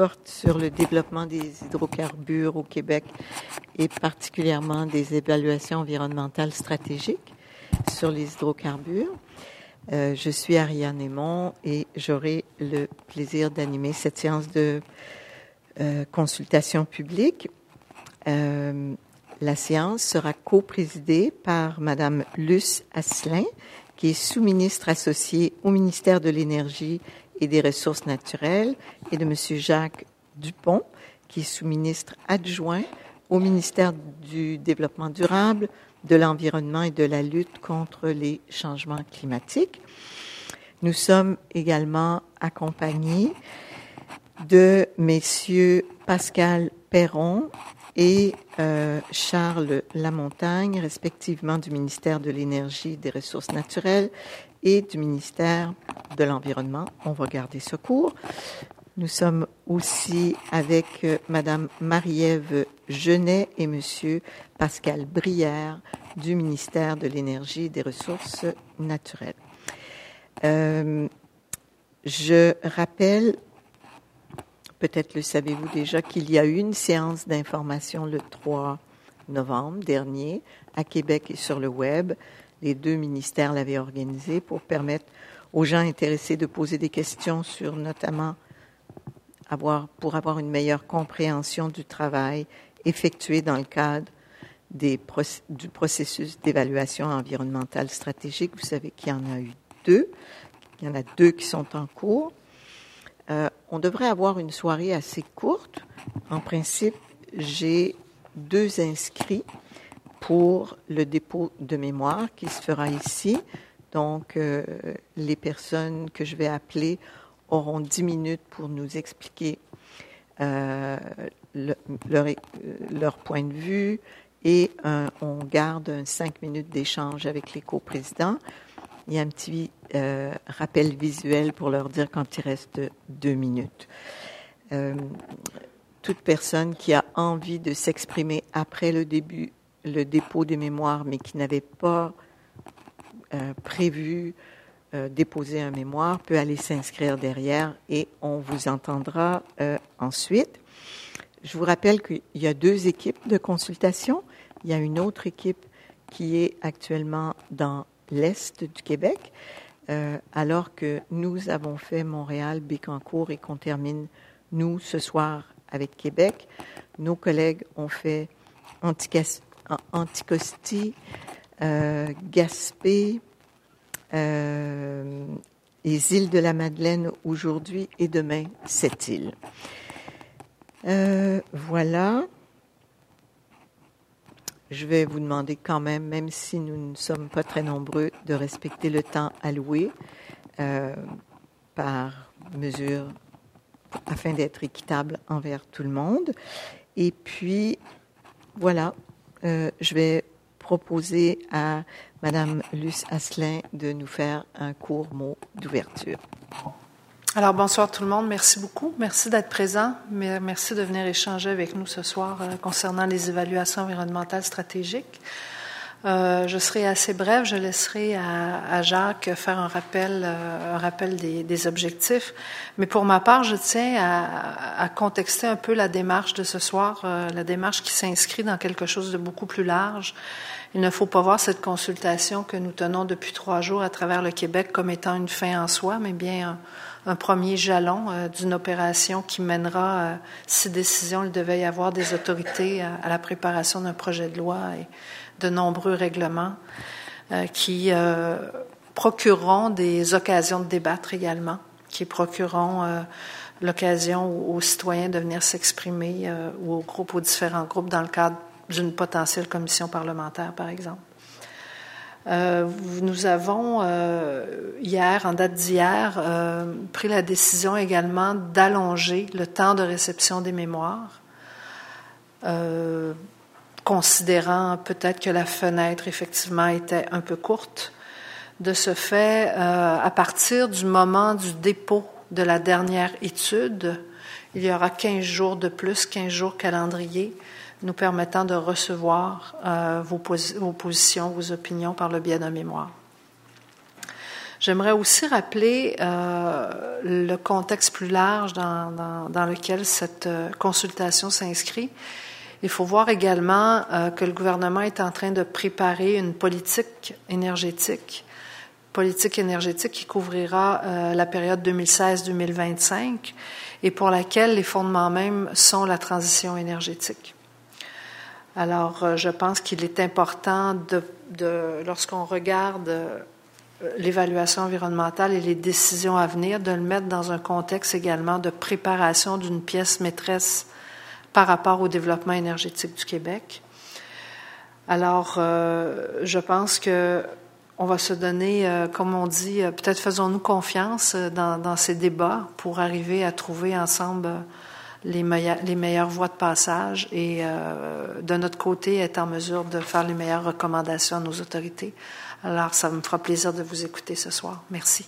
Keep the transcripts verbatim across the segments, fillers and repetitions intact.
porte sur le développement des hydrocarbures au Québec et particulièrement des évaluations environnementales stratégiques sur les hydrocarbures. Euh, je suis Ariane Aymon et j'aurai le plaisir d'animer cette séance de euh, consultation publique. Euh, la séance sera co-présidée par Madame Luce Asselin, qui est sous-ministre associée au ministère de l'Énergie et des Ressources naturelles, et de Monsieur Jacques Dupont, qui est sous-ministre adjoint au ministère du Développement durable, de l'Environnement et de la lutte contre les changements climatiques. Nous sommes également accompagnés de messieurs Pascal Perron et euh, Charles Lamontagne, respectivement du ministère de l'Énergie et des Ressources naturelles et du ministère de l'Environnement. On va garder ce cours. Nous sommes aussi avec euh, Madame Marie-Ève Genet et Monsieur Pascal Brière du ministère de l'Énergie et des Ressources naturelles. Euh, je rappelle, peut-être le savez-vous déjà, qu'il y a eu une séance d'information le trois novembre dernier à Québec et sur le web. Les deux ministères l'avaient organisée pour permettre aux gens intéressés de poser des questions sur notamment avoir, pour avoir une meilleure compréhension du travail effectué dans le cadre des, du processus d'évaluation environnementale stratégique. Vous savez qu'il y en a eu deux. Il y en a deux qui sont en cours. Euh, on devrait avoir une soirée assez courte. En principe, j'ai deux inscrits pour le dépôt de mémoire qui se fera ici. Donc, euh, les personnes que je vais appeler auront dix minutes pour nous expliquer euh, le, leur, leur point de vue et euh, on garde un cinq minutes d'échange avec les coprésidents. Il y a un petit euh, rappel visuel pour leur dire quand il reste deux minutes. Euh, toute personne qui a envie de s'exprimer après le début, le dépôt des mémoires, mais qui n'avait pas euh, prévu euh, déposer un mémoire, peut aller s'inscrire derrière et on vous entendra euh, ensuite. Je vous rappelle qu'il y a deux équipes de consultation. Il y a une autre équipe qui est actuellement dans l'Est du Québec, euh, alors que nous avons fait Montréal, Bécancour et qu'on termine, nous, ce soir avec Québec. Nos collègues ont fait Anticas- Anticosti, euh, Gaspé, euh, les îles de la Madeleine aujourd'hui et demain, cette île. Euh, voilà. Je vais vous demander quand même, même si nous ne sommes pas très nombreux, de respecter le temps alloué euh, par mesure afin d'être équitable envers tout le monde. Et puis, voilà, euh, je vais proposer à Madame Luce Asselin de nous faire un court mot d'ouverture. Alors, bonsoir tout le monde. Merci beaucoup. Merci d'être présent. Merci de venir échanger avec nous ce soir euh, concernant les évaluations environnementales stratégiques. Euh, je serai assez brève. Je laisserai à, à Jacques faire un rappel, euh, un rappel des, des objectifs. Mais pour ma part, je tiens à, à contexter un peu la démarche de ce soir, euh, la démarche qui s'inscrit dans quelque chose de beaucoup plus large. Il ne faut pas voir cette consultation que nous tenons depuis trois jours à travers le Québec comme étant une fin en soi, mais bien un, un premier jalon euh, d'une opération qui mènera, euh, si décision il devait y avoir des autorités, euh, à la préparation d'un projet de loi et de nombreux règlements euh, qui euh, procureront des occasions de débattre également, qui procureront euh, l'occasion aux, aux citoyens de venir s'exprimer euh, ou aux groupes, aux différents groupes dans le cadre d'une potentielle commission parlementaire, par exemple. Euh, nous avons, euh, hier, en date d'hier, euh, pris la décision également d'allonger le temps de réception des mémoires, euh, considérant peut-être que la fenêtre, effectivement, était un peu courte. De ce fait, euh, à partir du moment du dépôt de la dernière étude, il y aura quinze jours de plus, quinze jours calendrier, nous permettant de recevoir euh, vos, posi- vos positions, vos opinions par le biais d'un mémoire. J'aimerais aussi rappeler euh, le contexte plus large dans, dans, dans lequel cette euh, consultation s'inscrit. Il faut voir également euh, que le gouvernement est en train de préparer une politique énergétique, politique énergétique qui couvrira euh, la période deux mille seize à deux mille vingt-cinq et pour laquelle les fondements mêmes sont la transition énergétique. Alors, euh, je pense qu'il est important, de, de, lorsqu'on regarde euh, l'évaluation environnementale et les décisions à venir, de le mettre dans un contexte également de préparation d'une pièce maîtresse par rapport au développement énergétique du Québec. Alors, euh, je pense que on va se donner, euh, comme on dit, euh, peut-être faisons-nous confiance euh, dans, dans ces débats pour arriver à trouver ensemble euh, les, meilleures, les meilleures voies de passage et, euh, de notre côté, être en mesure de faire les meilleures recommandations à nos autorités. Alors, ça me fera plaisir de vous écouter ce soir. Merci.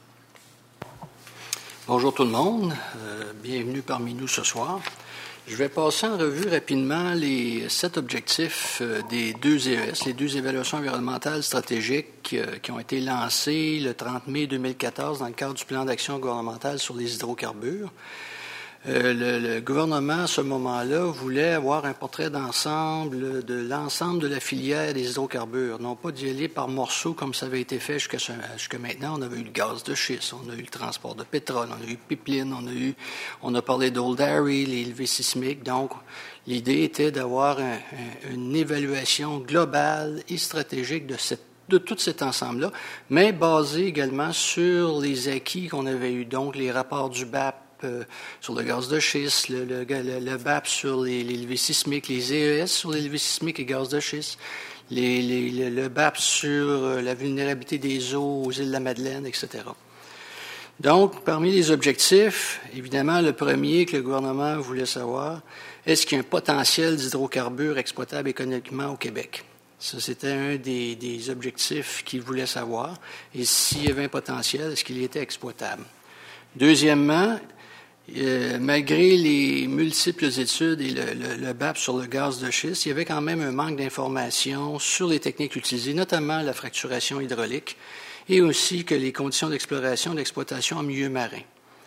Bonjour tout le monde. Euh, bienvenue parmi nous ce soir. Je vais passer en revue rapidement les sept objectifs euh, des deux E E S, les deux évaluations environnementales stratégiques euh, qui ont été lancées le trente mai deux mille quatorze dans le cadre du plan d'action gouvernemental sur les hydrocarbures. Euh, le, le gouvernement, à ce moment-là, voulait avoir un portrait d'ensemble de l'ensemble de la filière des hydrocarbures, non pas d'y aller par morceaux comme ça avait été fait jusqu'à, jusqu'à maintenant. On avait eu le gaz de schiste, on a eu le transport de pétrole, on a eu pipeline, on a eu, on a parlé d'Old Harry, les levées sismiques. Donc, l'idée était d'avoir un, un, une évaluation globale et stratégique de cette de tout cet ensemble-là, mais basé également sur les acquis qu'on avait eus, donc les rapports du B A P Euh, sur le gaz de schiste, le, le, le, le B A P sur les, les levées sismiques, les E E S sur les levées sismiques et gaz de schiste, les, les, le, le B A P sur euh, la vulnérabilité des eaux aux îles de la Madeleine, et cetera. Donc, parmi les objectifs, évidemment, le premier que le gouvernement voulait savoir, est-ce qu'il y a un potentiel d'hydrocarbures exploitable économiquement au Québec? Ça, c'était un des, des objectifs qu'il voulait savoir. Et s'il y avait un potentiel, est-ce qu'il était exploitable? Deuxièmement, Euh, malgré les multiples études et le, le, le B A P sur le gaz de schiste, il y avait quand même un manque d'informations sur les techniques utilisées, notamment la fracturation hydraulique, et aussi que les conditions d'exploration et d'exploitation en milieu marin.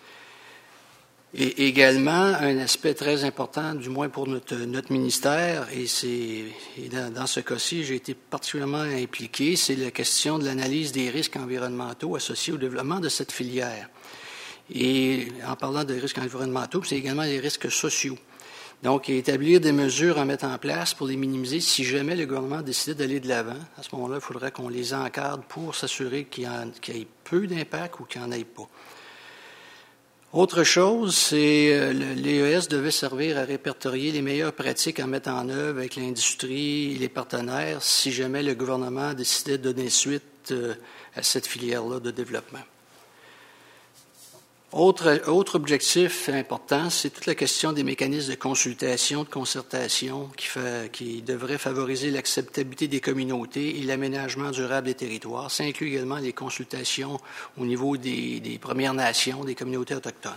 Et également, un aspect très important, du moins pour notre, notre ministère, et, c'est, et dans, dans ce cas-ci, j'ai été particulièrement impliqué, c'est la question de l'analyse des risques environnementaux associés au développement de cette filière. Et en parlant de risques environnementaux, c'est également les risques sociaux. Donc, établir des mesures à mettre en place pour les minimiser si jamais le gouvernement décidait d'aller de l'avant. À ce moment-là, il faudrait qu'on les encadre pour s'assurer qu'il y, en, qu'il y ait peu d'impact ou qu'il n'y en ait pas. Autre chose, c'est euh, l'E E S devait servir à répertorier les meilleures pratiques à mettre en œuvre avec l'industrie et les partenaires si jamais le gouvernement décidait de donner suite euh, à cette filière-là de développement. Autre, autre objectif important, c'est toute la question des mécanismes de consultation, de concertation qui, fait, qui devraient favoriser l'acceptabilité des communautés et l'aménagement durable des territoires. Ça inclut également les consultations au niveau des, des Premières Nations, des communautés autochtones.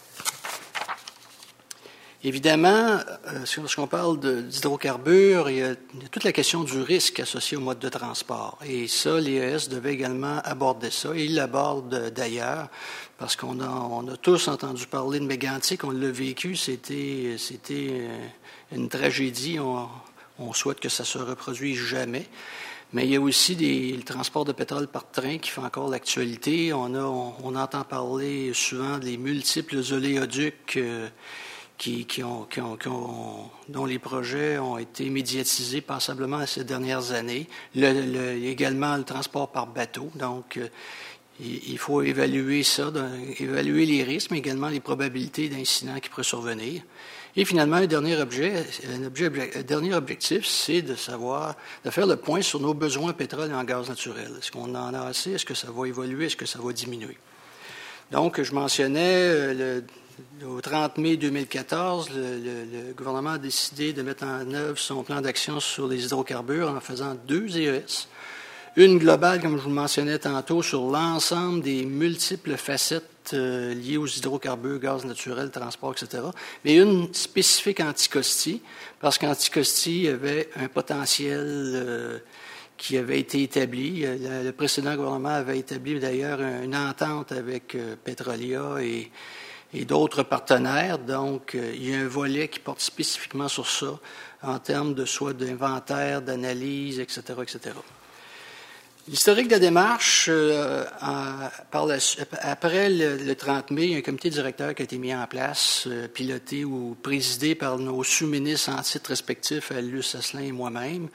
Évidemment, lorsqu'on parle de, d'hydrocarbures, il y a toute la question du risque associé au mode de transport. Et ça, l'E E S devait également aborder ça. Et il l'aborde d'ailleurs, parce qu'on a, on a tous entendu parler de Mégantic, on l'a vécu, c'était, c'était une tragédie. On, on souhaite que ça se reproduise jamais. Mais il y a aussi des, le transport de pétrole par train qui fait encore l'actualité. On, a, on, on entend parler souvent des multiples oléoducs euh, Qui, qui ont, qui ont, qui ont, dont les projets ont été médiatisés passablement ces dernières années. Le, le, également le transport par bateau. Donc, euh, il, il faut évaluer ça, dans, évaluer les risques, mais également les probabilités d'incidents qui pourraient survenir. Et finalement, un dernier objet, un, objet, un dernier objectif, c'est de savoir, de faire le point sur nos besoins en pétrole et en gaz naturel. Est-ce qu'on en a assez? Est-ce que ça va évoluer? Est-ce que ça va diminuer? Donc, je mentionnais le Au trente mai deux mille quatorze, le, le, le gouvernement a décidé de mettre en œuvre son plan d'action sur les hydrocarbures en faisant deux E E S. Une globale, comme je vous le mentionnais tantôt, sur l'ensemble des multiples facettes euh, liées aux hydrocarbures, gaz naturel, transport, et cetera. Mais une spécifique Anticosti, parce qu'Anticosti avait un potentiel euh, qui avait été établi. Le, le précédent gouvernement avait établi d'ailleurs une entente avec euh, Petrolia et, et d'autres partenaires. Donc, euh, il y a un volet qui porte spécifiquement sur ça, en termes de soit d'inventaire, d'analyse, et cetera, et cetera. L'historique de la démarche, euh, en, par la, après le, le trente mai, il y a un comité directeur qui a été mis en place, euh, piloté ou présidé par nos sous-ministres en titre respectif, Luce Asselin et moi-même.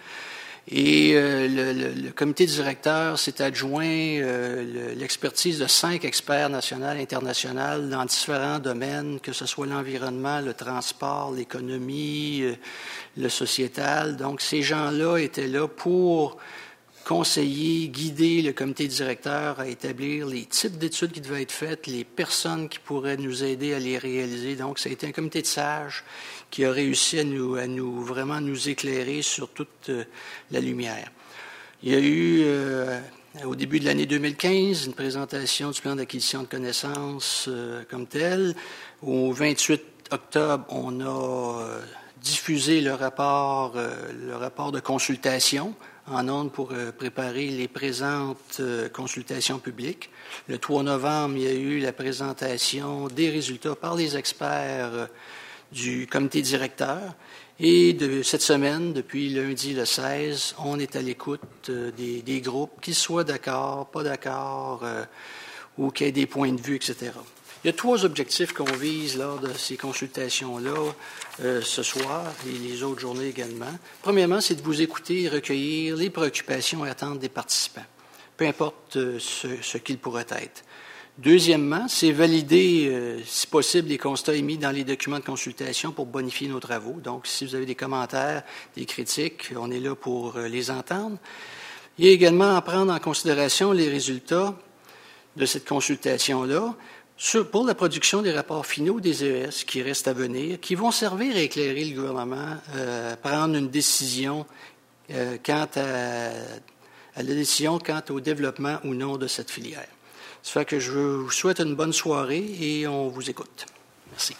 Et euh, le, le, le comité directeur s'est adjoint euh, l'expertise de cinq experts nationaux et internationaux dans différents domaines, que ce soit l'environnement, le transport, l'économie, euh, le sociétal. Donc, ces gens-là étaient là pour conseiller, guider le comité directeur à établir les types d'études qui devaient être faites, les personnes qui pourraient nous aider à les réaliser. Donc, ça a été un comité de sages qui a réussi à nous, à nous vraiment nous éclairer sur toute euh, la lumière. Il y a eu, euh, au début de l'année deux mille quinze, une présentation du plan d'acquisition de connaissances euh, comme tel. Au vingt-huit octobre, on a euh, diffusé le rapport, euh, le rapport de consultation en ondes pour euh, préparer les présentes euh, consultations publiques. Le trois novembre, il y a eu la présentation des résultats par les experts euh, du comité directeur. Et de cette semaine, depuis lundi le seize, on est à l'écoute euh, des, des groupes, qu'ils soient d'accord, pas d'accord, euh, ou qu'il y ait des points de vue, et cetera. Il y a trois objectifs qu'on vise lors de ces consultations-là euh, ce soir et les autres journées également. Premièrement, c'est de vous écouter et recueillir les préoccupations et attentes des participants, peu importe euh, ce, ce qu'ils pourraient être. Deuxièmement, c'est valider, euh, si possible, les constats émis dans les documents de consultation pour bonifier nos travaux. Donc, si vous avez des commentaires, des critiques, on est là pour euh, les entendre. Il y a également à prendre en considération les résultats de cette consultation-là sur, pour la production des rapports finaux des E S qui restent à venir, qui vont servir à éclairer le gouvernement, euh, à prendre une décision euh, quant à, à la décision quant au développement ou non de cette filière. Ça fait que je vous souhaite une bonne soirée et on vous écoute. Merci.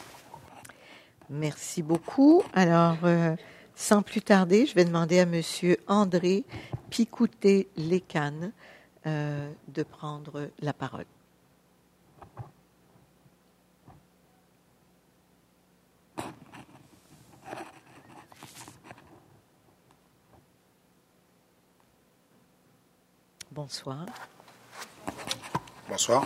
Merci beaucoup. Alors, euh, sans plus tarder, je vais demander à Monsieur André Picouté-Lécane euh, de prendre la parole. Bonsoir. Bonsoir.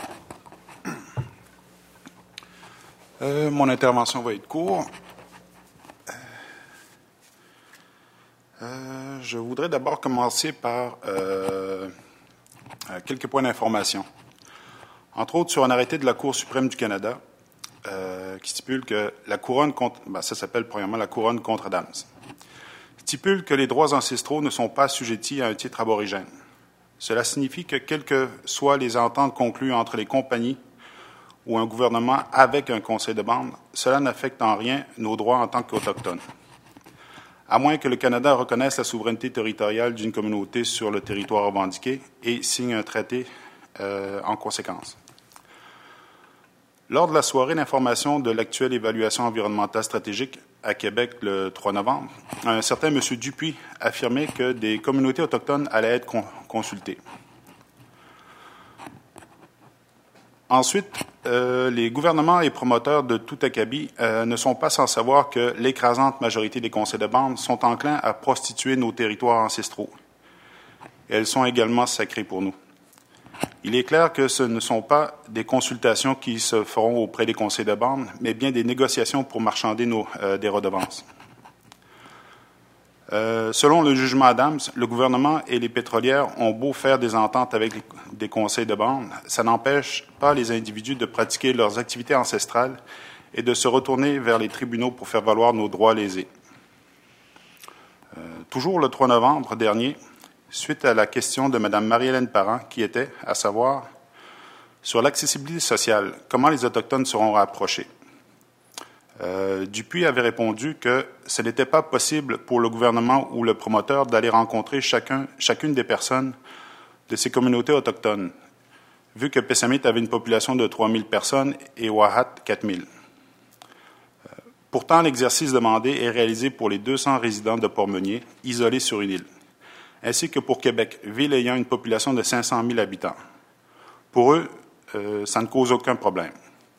Euh, mon intervention va être courte. Euh, je voudrais d'abord commencer par euh, quelques points d'information. Entre autres, sur un arrêté de la Cour suprême du Canada euh, qui stipule que la couronne contre... Ben, ça s'appelle premièrement la couronne contre Adams. Stipule que les droits ancestraux ne sont pas assujettis à un titre aborigène. Cela signifie que, quelles que soient les ententes conclues entre les compagnies ou un gouvernement avec un conseil de bande, cela n'affecte en rien nos droits en tant qu'Autochtones. À moins que le Canada reconnaisse la souveraineté territoriale d'une communauté sur le territoire revendiqué et signe un traité euh, en conséquence. Lors de la soirée d'information de l'actuelle évaluation environnementale stratégique à Québec le trois novembre, un certain M. Dupuis affirmait que des communautés autochtones allaient être con- consultées. Ensuite, euh, les gouvernements et promoteurs de tout acabit euh, ne sont pas sans savoir que l'écrasante majorité des conseils de bande sont enclins à prostituer nos territoires ancestraux. Et elles sont également sacrées pour nous. Il est clair que ce ne sont pas des consultations qui se feront auprès des conseils de bande, mais bien des négociations pour marchander nos, euh, des redevances. Euh, selon le jugement Adams, le gouvernement et les pétrolières ont beau faire des ententes avec les, des conseils de bande, ça n'empêche pas les individus de pratiquer leurs activités ancestrales et de se retourner vers les tribunaux pour faire valoir nos droits lésés. Euh, toujours le trois novembre dernier, suite à la question de Mme Marie-Hélène Parent, qui était, à savoir, sur l'accessibilité sociale, comment les Autochtones seront rapprochés. Euh, Dupuis avait répondu que ce n'était pas possible pour le gouvernement ou le promoteur d'aller rencontrer chacun, chacune des personnes de ces communautés autochtones, vu que Pessamit avait une population de trois mille personnes et Wahat quatre mille. Euh, pourtant, l'exercice demandé est réalisé pour les deux cents résidents de Port-Meunier, isolés sur une île. ainsi que pour Québec, ville ayant une population de cinq cent mille habitants. Pour eux, euh, ça ne cause aucun problème.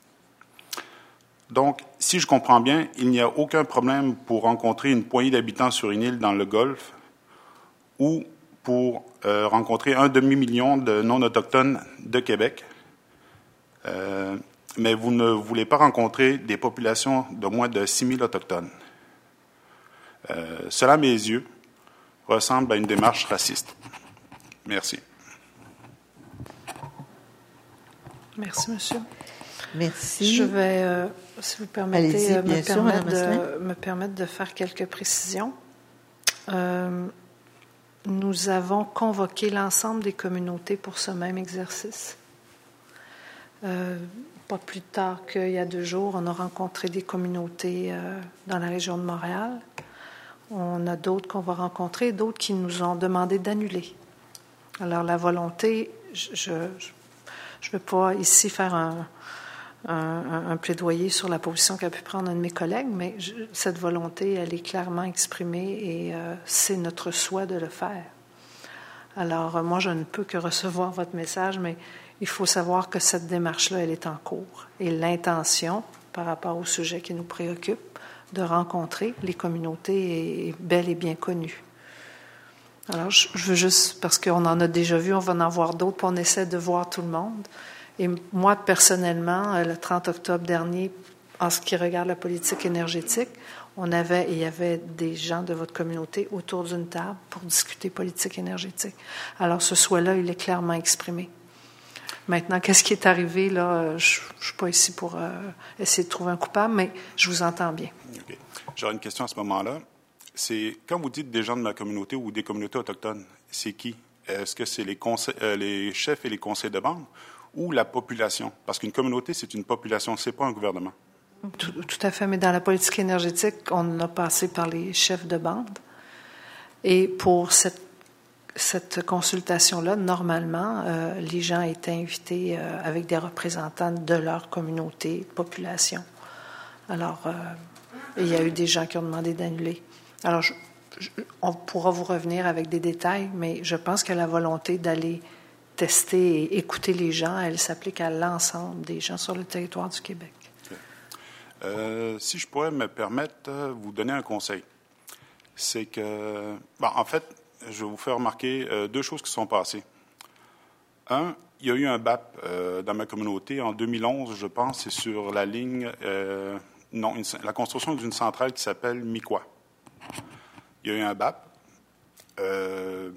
Donc, si je comprends bien, il n'y a aucun problème pour rencontrer une poignée d'habitants sur une île dans le Golfe ou pour euh, rencontrer un demi-million de non-autochtones de Québec. Euh, mais vous ne voulez pas rencontrer des populations de moins de six mille autochtones. Euh, cela, à mes yeux, ressemble à une démarche raciste. Merci. Merci, monsieur. Merci. Je vais, euh, si vous permettez, euh, me, sûr, permettre de, me permettre de faire quelques précisions. Euh, nous avons convoqué l'ensemble des communautés pour ce même exercice. Euh, pas plus tard qu'il y a deux jours, on a rencontré des communautés euh, dans la région de Montréal. On a d'autres qu'on va rencontrer, d'autres qui nous ont demandé d'annuler. Alors, la volonté, je ne veux pas ici faire un, un, un plaidoyer sur la position qu'a pu prendre un de mes collègues, mais je, cette volonté, elle est clairement exprimée et euh, c'est notre souhait de le faire. Alors, euh, moi, je ne peux que recevoir votre message, mais il faut savoir que cette démarche-là, elle est en cours. Et l'intention, par rapport au sujet qui nous préoccupe, de rencontrer les communautés est bel et bien connue. Alors, je, je veux juste, parce qu'on en a déjà vu, on va en voir d'autres, puis on essaie de voir tout le monde. Et moi, personnellement, le trente octobre dernier, en ce qui regarde la politique énergétique, on avait, il y avait des gens de votre communauté autour d'une table pour discuter politique énergétique. Alors, ce souhait-là, il est clairement exprimé. Maintenant, qu'est-ce qui est arrivé, là, je ne suis pas ici pour euh, essayer de trouver un coupable, mais je vous entends bien. Okay. J'aurais une question à ce moment-là. C'est, quand vous dites des gens de ma communauté ou des communautés autochtones, c'est qui? Est-ce que c'est les, conseils, euh, les chefs et les conseils de bande ou la population? Parce qu'une communauté, c'est une population, ce n'est pas un gouvernement. Tout, tout à fait, mais dans la politique énergétique, on a passé par les chefs de bande. Et pour cette Cette consultation-là, normalement, euh, les gens étaient invités euh, avec des représentants de leur communauté, population. Alors, euh, il y a eu des gens qui ont demandé d'annuler. Alors, je, je, on pourra vous revenir avec des détails, mais je pense que la volonté d'aller tester et écouter les gens, elle s'applique à l'ensemble des gens sur le territoire du Québec. Okay. Euh, si je pourrais me permettre de vous donner un conseil, c'est que, bon, en fait, je vais vous faire remarquer euh, deux choses qui sont passées. Un, il y a eu un B A P euh, dans ma communauté en deux mille onze, je pense, c'est sur la ligne, euh, non, une, la construction d'une centrale qui s'appelle Miquois. Il y a eu un B A P. Euh,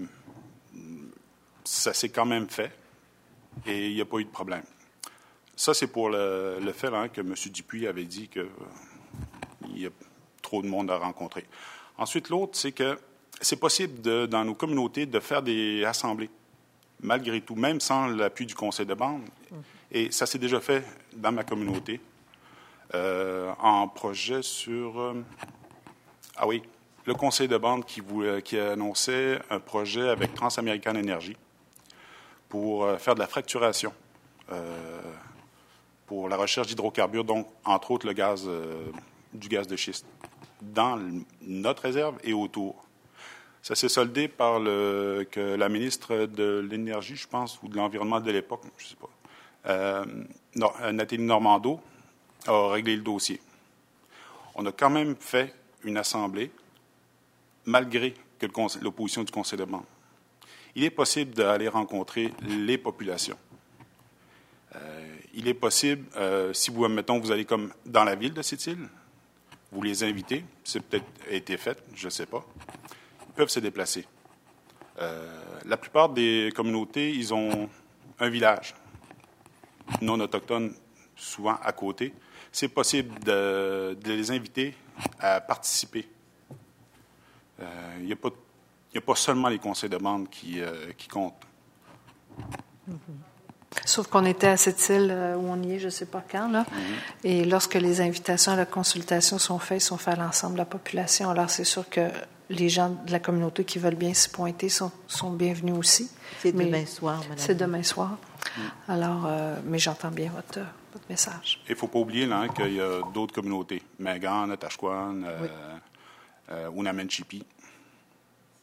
ça s'est quand même fait et il n'y a pas eu de problème. Ça, c'est pour le, le fait hein, que M. Dupuis avait dit qu'il euh, y a trop de monde à rencontrer. Ensuite, l'autre, c'est que c'est possible, de, dans nos communautés, de faire des assemblées, malgré tout, même sans l'appui du conseil de bande. Et ça s'est déjà fait dans ma communauté, euh, en projet sur... Euh, ah oui, le conseil de bande qui, voulait, qui annonçait un projet avec Transamerican Energy pour euh, faire de la fracturation, euh, pour la recherche d'hydrocarbures, donc, entre autres, le gaz, euh, du gaz de schiste, dans le, notre réserve et autour. Ça s'est soldé par le, que la ministre de l'Énergie, je pense, ou de l'Environnement de l'époque, je ne sais pas, euh, non, Nathalie Normando, a réglé le dossier. On a quand même fait une assemblée, malgré que le, l'opposition du conseil de bande. Il est possible d'aller rencontrer les populations. Euh, il est possible, euh, si vous, mettons, vous allez comme dans la ville de cette île, vous les invitez, c'est peut-être été fait, je ne sais pas. Peuvent se déplacer. Euh, la plupart des communautés, ils ont un village non autochtone, souvent à côté. C'est possible de, de les inviter à participer. Il euh, n'y a, a pas seulement les conseils de bande qui, euh, qui comptent. Mm-hmm. Sauf qu'on était à cette île où on y est, je ne sais pas quand, là. Mm-hmm. Et lorsque les invitations à la consultation sont faites, ils sont faites à l'ensemble de la population. Alors, c'est sûr que les gens de la communauté qui veulent bien s'y pointer sont, sont bienvenus aussi. C'est mais demain soir, madame. C'est demain soir. Mm. Alors, euh, mais j'entends bien votre, votre message. Il ne faut pas oublier là, hein, qu'il y a d'autres communautés. Megan, Natashquan, euh, oui. euh, Unamanchipi.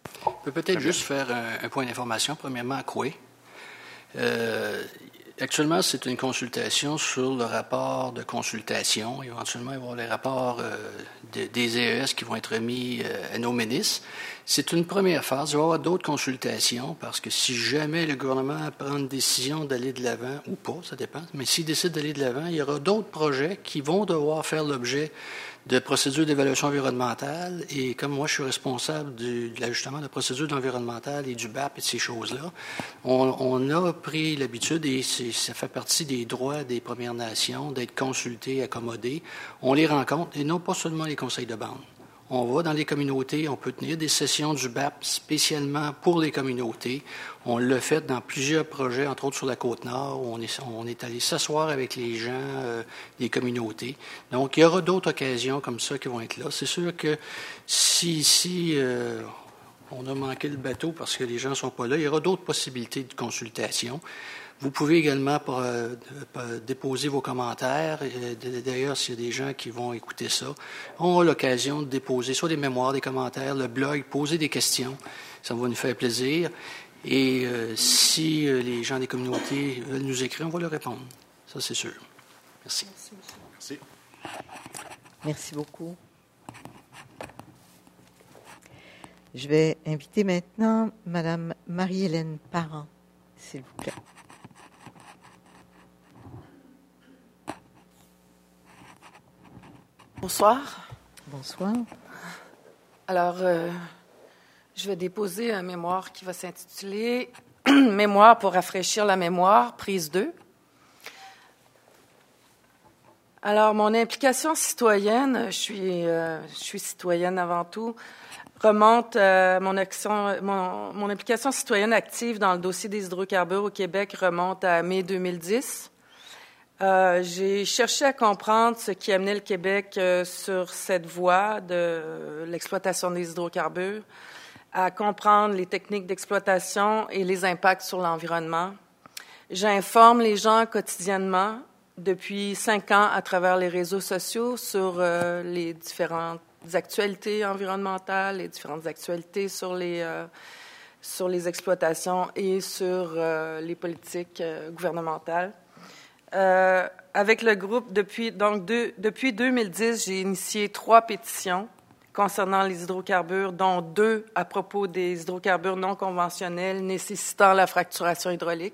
Je peux peut-être juste faire un, un point d'information. Premièrement, à Coué. Euh, actuellement, c'est une consultation sur le rapport de consultation. Éventuellement, il va y avoir les rapports euh, de, des E E S qui vont être remis euh, à nos ministres. C'est une première phase. Il va y avoir d'autres consultations parce que si jamais le gouvernement prend une décision d'aller de l'avant, ou pas, ça dépend, mais s'il décide d'aller de l'avant, il y aura d'autres projets qui vont devoir faire l'objet de procédures d'évaluation environnementale. Et comme moi, je suis responsable du, de l'ajustement de procédures environnementales et du B A P et de ces choses-là, on, on a pris l'habitude, et ça fait partie des droits des Premières Nations, d'être consultés, accommodés. On les rencontre, et non pas seulement les conseils de bande. On va dans les communautés, on peut tenir des sessions du B A P spécialement pour les communautés. On l'a fait dans plusieurs projets, entre autres sur la Côte-Nord, où on est, on est allé s'asseoir avec les gens euh, des communautés. Donc, il y aura d'autres occasions comme ça qui vont être là. C'est sûr que si ici, euh, on a manqué le bateau parce que les gens ne sont pas là, il y aura d'autres possibilités de consultation. Vous pouvez également pour, euh, déposer vos commentaires. D'ailleurs, s'il y a des gens qui vont écouter ça, on a l'occasion de déposer soit des mémoires, des commentaires, le blog, poser des questions. Ça va nous faire plaisir. Et euh, si euh, les gens des communautés veulent nous écrire, on va leur répondre. Ça, c'est sûr. Merci. Merci, monsieur. Merci. Merci beaucoup. Je vais inviter maintenant Mme Marie-Hélène Parent, s'il vous plaît. Bonsoir. Bonsoir. Alors, euh, je vais déposer un mémoire qui va s'intituler « Mémoire pour rafraîchir la mémoire, prise deux ». Alors, mon implication citoyenne, je suis, euh, je suis citoyenne avant tout, remonte à mon, action, mon, mon implication citoyenne active dans le dossier des hydrocarbures au Québec remonte à mai deux mille dix. Euh, j'ai cherché à comprendre ce qui amenait le Québec euh, sur cette voie de euh, l'exploitation des hydrocarbures, à comprendre les techniques d'exploitation et les impacts sur l'environnement. J'informe les gens quotidiennement depuis cinq ans à travers les réseaux sociaux sur euh, les différentes actualités environnementales, les différentes actualités sur les, euh, sur les exploitations et sur euh, les politiques euh, gouvernementales. Euh, avec le groupe, depuis, donc deux, depuis deux mille dix, j'ai initié trois pétitions concernant les hydrocarbures, dont deux à propos des hydrocarbures non conventionnels nécessitant la fracturation hydraulique.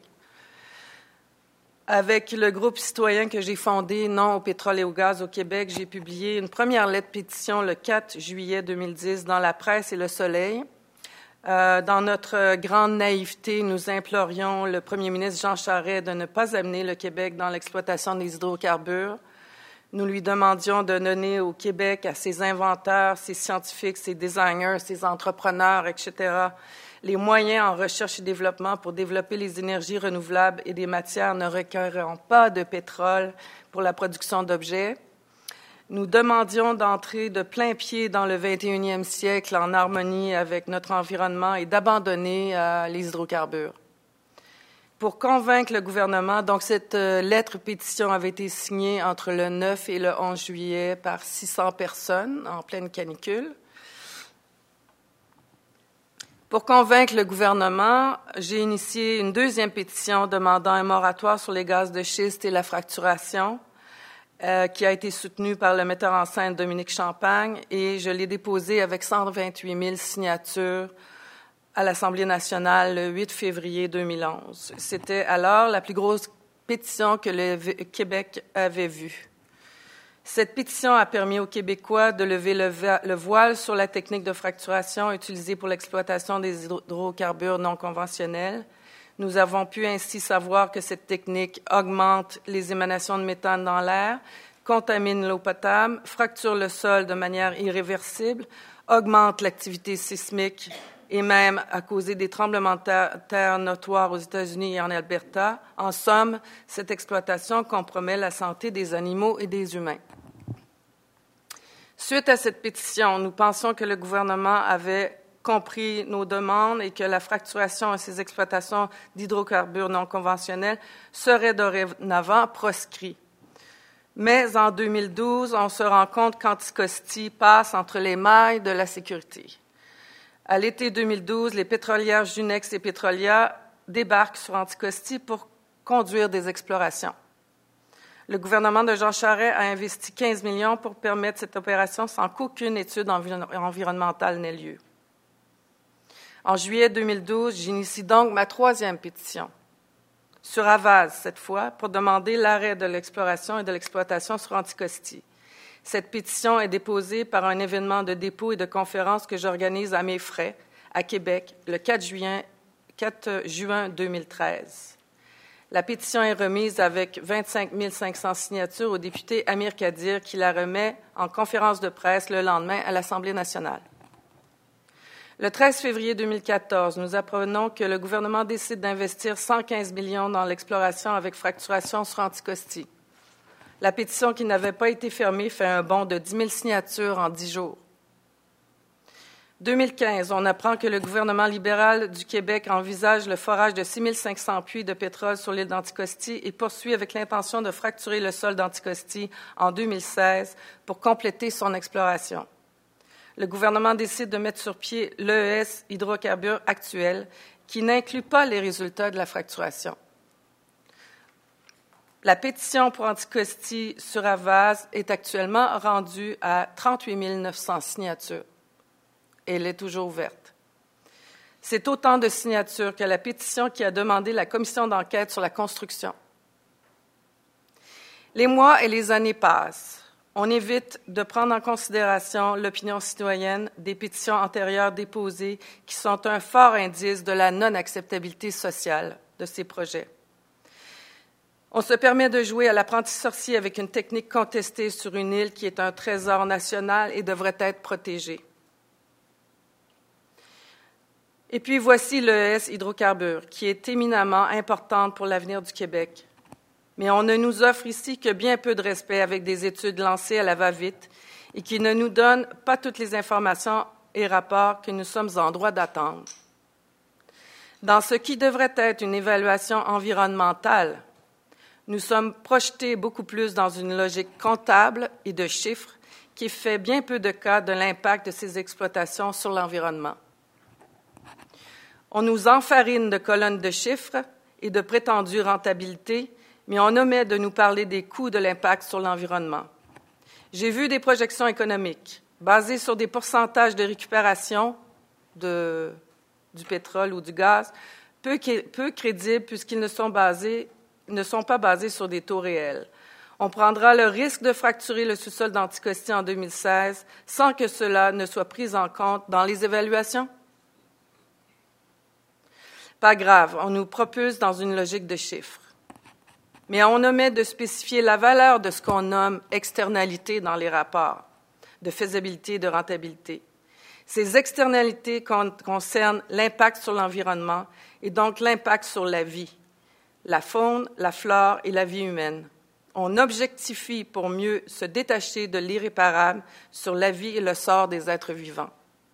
Avec le groupe citoyen que j'ai fondé, Non au pétrole et au gaz au Québec, j'ai publié une première lettre pétition le quatre juillet deux mille dix dans La Presse et Le Soleil. Euh, dans notre grande naïveté, nous implorions le premier ministre Jean Charest de ne pas amener le Québec dans l'exploitation des hydrocarbures. Nous lui demandions de donner au Québec, à ses inventeurs, ses scientifiques, ses designers, ses entrepreneurs, et cetera, les moyens en recherche et développement pour développer les énergies renouvelables et des matières ne requérant pas de pétrole pour la production d'objets. Nous demandions d'entrer de plein pied dans le vingt et unième siècle en harmonie avec notre environnement et d'abandonner euh, les hydrocarbures. Pour convaincre le gouvernement, donc cette euh, lettre pétition avait été signée entre le neuf et le onze juillet par six cents personnes en pleine canicule. Pour convaincre le gouvernement, j'ai initié une deuxième pétition demandant un moratoire sur les gaz de schiste et la fracturation, Euh, qui a été soutenu par le metteur en scène Dominique Champagne, et je l'ai déposé avec cent vingt-huit mille signatures à l'Assemblée nationale le huit février deux mille onze. C'était alors la plus grosse pétition que le Québec avait vue. Cette pétition a permis aux Québécois de lever le, le voile sur la technique de fracturation utilisée pour l'exploitation des hydrocarbures non conventionnels. Nous avons pu ainsi savoir que cette technique augmente les émanations de méthane dans l'air, contamine l'eau potable, fracture le sol de manière irréversible, augmente l'activité sismique et même a causé des tremblements de terre notoires aux États-Unis et en Alberta. En somme, cette exploitation compromet la santé des animaux et des humains. Suite à cette pétition, nous pensions que le gouvernement avait compris nos demandes et que la fracturation et ces exploitations d'hydrocarbures non conventionnels seraient dorénavant proscrits. Mais en deux mille douze, on se rend compte qu'Anticosti passe entre les mailles de la sécurité. À l'été deux mille douze, les pétrolières Junex et Pétrolia débarquent sur Anticosti pour conduire des explorations. Le gouvernement de Jean Charest a investi quinze millions pour permettre cette opération sans qu'aucune étude envi- environnementale n'ait lieu. En juillet deux mille douze, j'initie donc ma troisième pétition, sur Havas cette fois, pour demander l'arrêt de l'exploration et de l'exploitation sur Anticosti. Cette pétition est déposée par un événement de dépôt et de conférence que j'organise à mes frais à Québec le quatre juin deux mille treize. La pétition est remise avec vingt-cinq mille cinq cents signatures au député Amir Kadir qui la remet en conférence de presse le lendemain à l'Assemblée nationale. Le treize février deux mille quatorze, nous apprenons que le gouvernement décide d'investir cent quinze millions dans l'exploration avec fracturation sur Anticosti. La pétition qui n'avait pas été fermée fait un bond de dix mille signatures en dix jours. deux mille quinze, on apprend que le gouvernement libéral du Québec envisage le forage de six mille cinq cents puits de pétrole sur l'île d'Anticosti et poursuit avec l'intention de fracturer le sol d'Anticosti en deux mille seize pour compléter son exploration. Le gouvernement décide de mettre sur pied l'E E S Hydrocarbures actuel, qui n'inclut pas les résultats de la fracturation. La pétition pour Anticosti sur Havas est actuellement rendue à trente-huit mille neuf cents signatures. Elle est toujours ouverte. C'est autant de signatures que la pétition qui a demandé la commission d'enquête sur la construction. Les mois et les années passent. On évite de prendre en considération l'opinion citoyenne des pétitions antérieures déposées qui sont un fort indice de la non-acceptabilité sociale de ces projets. On se permet de jouer à l'apprenti sorcier avec une technique contestée sur une île qui est un trésor national et devrait être protégée. Et puis voici l'E E S Hydrocarbures, qui est éminemment importante pour l'avenir du Québec. Mais on ne nous offre ici que bien peu de respect avec des études lancées à la va-vite et qui ne nous donnent pas toutes les informations et rapports que nous sommes en droit d'attendre. Dans ce qui devrait être une évaluation environnementale, nous sommes projetés beaucoup plus dans une logique comptable et de chiffres qui fait bien peu de cas de l'impact de ces exploitations sur l'environnement. On nous enfarine de colonnes de chiffres et de prétendues rentabilités, mais on omet de nous parler des coûts de l'impact sur l'environnement. J'ai vu des projections économiques basées sur des pourcentages de récupération de, du pétrole ou du gaz, peu, peu crédibles puisqu'ils ne sont, basés, ne sont pas basés sur des taux réels. On prendra le risque de fracturer le sous-sol d'Anticosti en deux mille seize sans que cela ne soit pris en compte dans les évaluations? Pas grave, on nous propulse dans une logique de chiffres. Mais on omet de spécifier la valeur de ce qu'on nomme externalités dans les rapports de faisabilité et de rentabilité. Ces externalités con- concernent l'impact sur l'environnement et donc l'impact sur la vie, la faune, la flore et la vie humaine. On objectifie pour mieux se détacher de l'irréparable sur la vie et le sort des êtres vivants.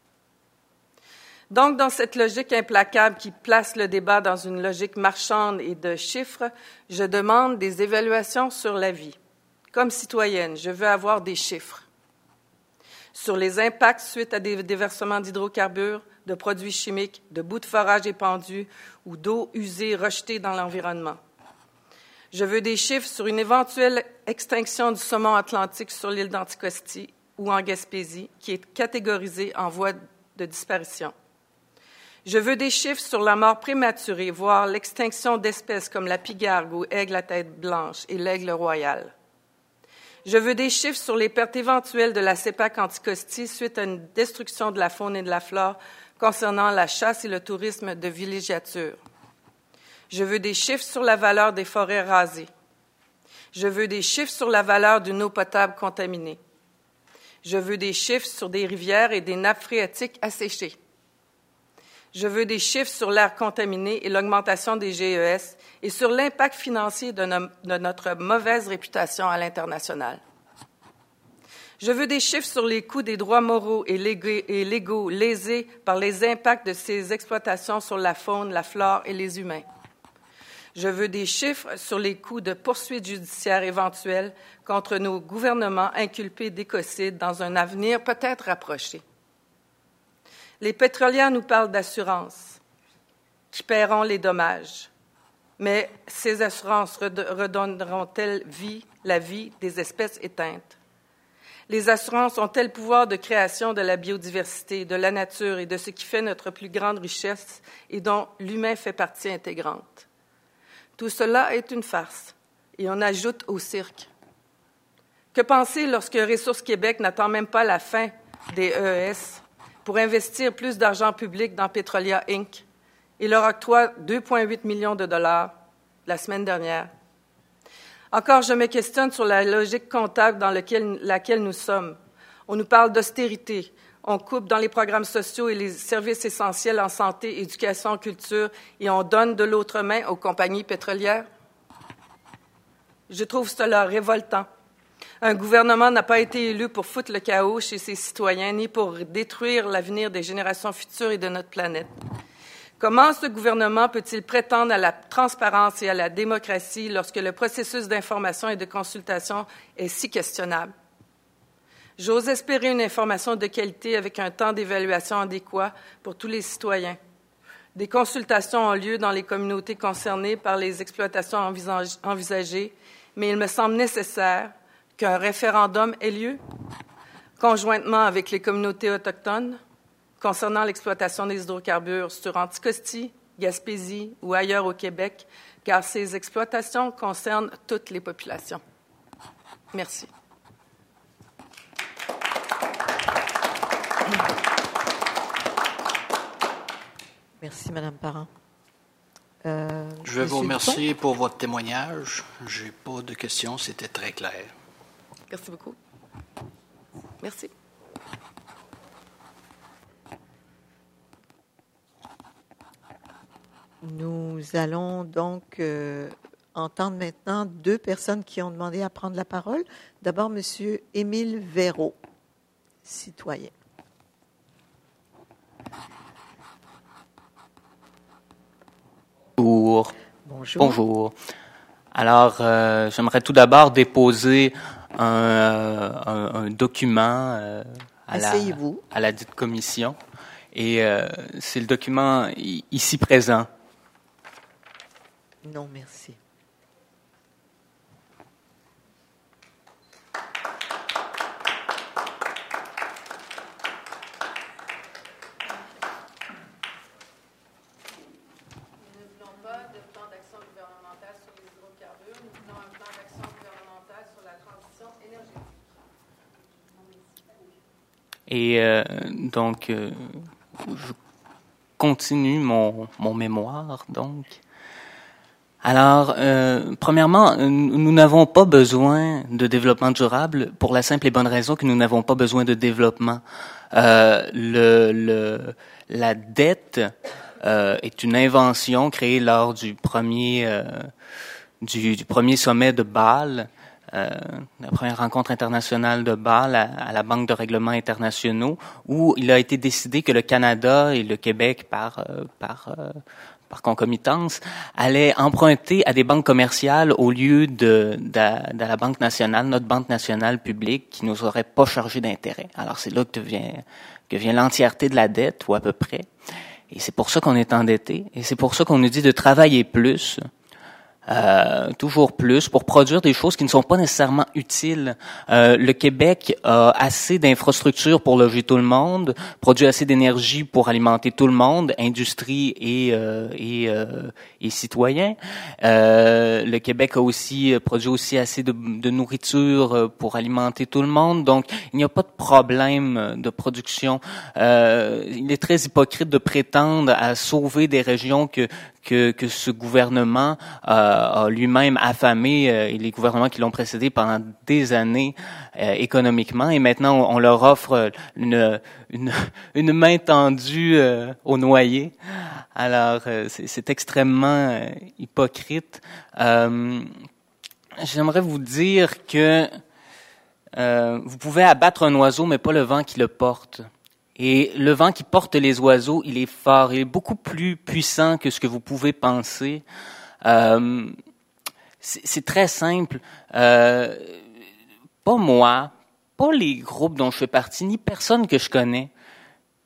Donc, dans cette logique implacable qui place le débat dans une logique marchande et de chiffres, je demande des évaluations sur la vie. Comme citoyenne, je veux avoir des chiffres sur les impacts suite à des déversements d'hydrocarbures, de produits chimiques, de bouts de forage épandus ou d'eau usée rejetée dans l'environnement. Je veux des chiffres sur une éventuelle extinction du saumon atlantique sur l'île d'Anticosti ou en Gaspésie, qui est catégorisée en voie de disparition. Je veux des chiffres sur la mort prématurée, voire l'extinction d'espèces comme la pigargue ou aigle à tête blanche et l'aigle royal. Je veux des chiffres sur les pertes éventuelles de la CEPAC Anticosti suite à une destruction de la faune et de la flore concernant la chasse et le tourisme de villégiature. Je veux des chiffres sur la valeur des forêts rasées. Je veux des chiffres sur la valeur d'une eau potable contaminée. Je veux des chiffres sur des rivières et des nappes phréatiques asséchées. Je veux des chiffres sur l'air contaminé et l'augmentation des G E S et sur l'impact financier de, no- de notre mauvaise réputation à l'international. Je veux des chiffres sur les coûts des droits moraux et légaux, et légaux lésés par les impacts de ces exploitations sur la faune, la flore et les humains. Je veux des chiffres sur les coûts de poursuites judiciaires éventuelles contre nos gouvernements inculpés d'écocide dans un avenir peut-être rapproché. Les pétrolières nous parlent d'assurances qui paieront les dommages. Mais ces assurances redonneront-elles vie, la vie des espèces éteintes? Les assurances ont-elles le pouvoir de création de la biodiversité, de la nature et de ce qui fait notre plus grande richesse et dont l'humain fait partie intégrante? Tout cela est une farce, et on ajoute au cirque. Que penser lorsque Ressources Québec n'attend même pas la fin des E E S pour investir plus d'argent public dans Petrolia Incorporated et leur octroie deux virgule huit millions de dollars la semaine dernière? Encore, je me questionne sur la logique comptable dans lequel, laquelle nous sommes. On nous parle d'austérité, on coupe dans les programmes sociaux et les services essentiels en santé, éducation, culture, et on donne de l'autre main aux compagnies pétrolières. Je trouve cela révoltant. Un gouvernement n'a pas été élu pour foutre le chaos chez ses citoyens, ni pour détruire l'avenir des générations futures et de notre planète. Comment ce gouvernement peut-il prétendre à la transparence et à la démocratie lorsque le processus d'information et de consultation est si questionnable? J'ose espérer une information de qualité avec un temps d'évaluation adéquat pour tous les citoyens. Des consultations ont lieu dans les communautés concernées par les exploitations envisagées, mais il me semble nécessaire qu'un référendum ait lieu, conjointement avec les communautés autochtones, concernant l'exploitation des hydrocarbures sur Anticosti, Gaspésie ou ailleurs au Québec, car ces exploitations concernent toutes les populations. Merci. Merci, Madame Parent. Euh, Je vais vous remercier pour votre témoignage. Je n'ai pas de questions, c'était très clair. Merci beaucoup. Merci. Nous allons donc euh, entendre maintenant deux personnes qui ont demandé à prendre la parole. D'abord, M. Émile Véraud, citoyen. Bonjour. Bonjour. Bonjour. Alors, euh, j'aimerais tout d'abord déposer un, un, un document euh, à, la, à la dite commission. Et euh, c'est le document ici présent. Non, merci. Nous ne voulons pas de plan d'action gouvernemental sur les hydrocarbures, nous voulons un plan d'action gouvernemental sur la transition énergétique. Et euh, donc, euh, je continue mon, mon mémoire, donc. Alors, euh, premièrement, nous n'avons pas besoin de développement durable pour la simple et bonne raison que nous n'avons pas besoin de développement. Euh, le, le, la dette euh, est une invention créée lors du premier, euh, du, du premier sommet de Bâle, euh, la première rencontre internationale de Bâle à, à la Banque de règlements internationaux, où il a été décidé que le Canada et le Québec, par, euh, par euh, par concomitance, allait emprunter à des banques commerciales au lieu de, de, de la Banque nationale, notre Banque nationale publique, qui nous aurait pas chargé d'intérêt. Alors, c'est là que vient, que vient l'entièreté de la dette, ou à peu près. Et c'est pour ça qu'on est endetté. Et c'est pour ça qu'on nous dit de travailler plus, euh, toujours plus, pour produire des choses qui ne sont pas nécessairement utiles. Euh, le Québec a assez d'infrastructures pour loger tout le monde, produit assez d'énergie pour alimenter tout le monde, industrie et euh, et, euh, et citoyens. Euh, le Québec a aussi produit aussi assez de, de nourriture pour alimenter tout le monde. Donc, il n'y a pas de problème de production. Euh, il est très hypocrite de prétendre à sauver des régions que que, que ce gouvernement euh, a lui-même affamé euh, et les gouvernements qui l'ont précédé pendant des années euh, économiquement, et maintenant on, on leur offre une, une, une main tendue euh, au noyer. Alors euh, c'est, c'est extrêmement euh, hypocrite. Euh, j'aimerais vous dire que euh, vous pouvez abattre un oiseau, mais pas le vent qui le porte. Et le vent qui porte les oiseaux, il est fort, il est beaucoup plus puissant que ce que vous pouvez penser. Euh, c'est, c'est très simple. Euh, pas moi, pas les groupes dont je fais partie, ni personne que je connais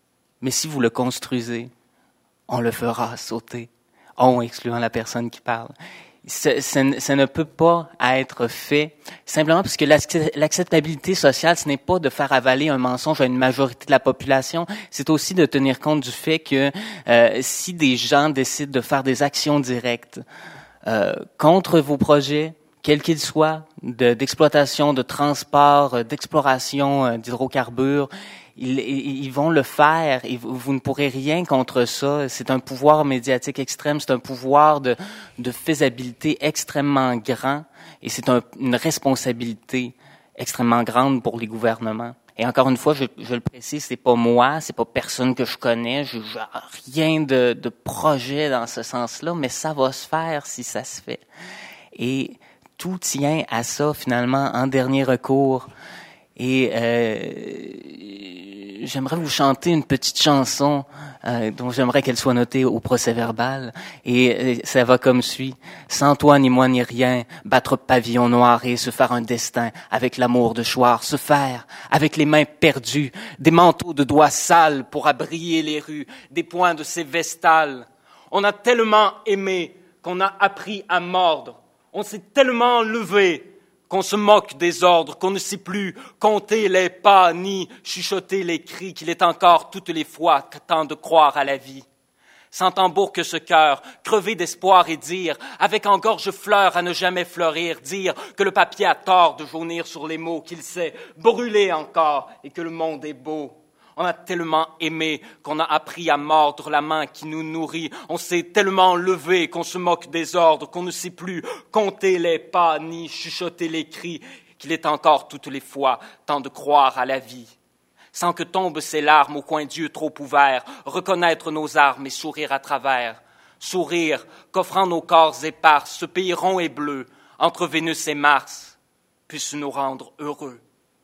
Mais si vous le construisez, on le fera sauter. On, excluant la personne qui parle. Ça, ça, ça ne peut pas être fait simplement parce que l'acceptabilité sociale, ce n'est pas de faire avaler un mensonge à une majorité de la population, c'est aussi de tenir compte du fait que euh, si des gens décident de faire des actions directes euh, contre vos projets, quels qu'ils soient, de, d'exploitation, de transport, d'exploration euh, d'hydrocarbures, Ils, ils vont le faire et vous ne pourrez rien contre ça. C'est un pouvoir médiatique extrême, c'est un pouvoir de, de faisabilité extrêmement grand et c'est un, une responsabilité extrêmement grande pour les gouvernements. Et encore une fois, je, je le précise, c'est pas moi, c'est pas personne que je connais, je, je rien de, de projet dans ce sens-là, mais ça va se faire si ça se fait. Et tout tient à ça finalement en dernier recours. Et euh, j'aimerais vous chanter une petite chanson euh, dont j'aimerais qu'elle soit notée au procès-verbal. Et euh, ça va comme suit. Sans toi, ni moi, ni rien, battre pavillon noir et se faire un destin avec l'amour de choir, se faire avec les mains perdues, des manteaux de doigts sales pour abrier les rues, des poings de ces vestales. On a tellement aimé qu'on a appris à mordre. On s'est tellement levé qu'on se moque des ordres, qu'on ne sait plus compter les pas, ni chuchoter les cris, qu'il est encore toutes les fois temps de croire à la vie. Sans tambour que ce cœur, crevé d'espoir et dire, avec en gorge fleur à ne jamais fleurir, dire que le papier a tort de jaunir sur les mots, qu'il sait brûler encore et que le monde est beau. On a tellement aimé qu'on a appris à mordre la main qui nous nourrit. On s'est tellement levé qu'on se moque des ordres, qu'on ne sait plus compter les pas ni chuchoter les cris, qu'il est encore toutes les fois temps de croire à la vie. Sans que tombent ces larmes au coin d'yeux trop ouverts, reconnaître nos armes et sourire à travers. Sourire qu'offrant nos corps épars, ce pays rond et bleu, entre Vénus et Mars, puisse nous rendre heureux.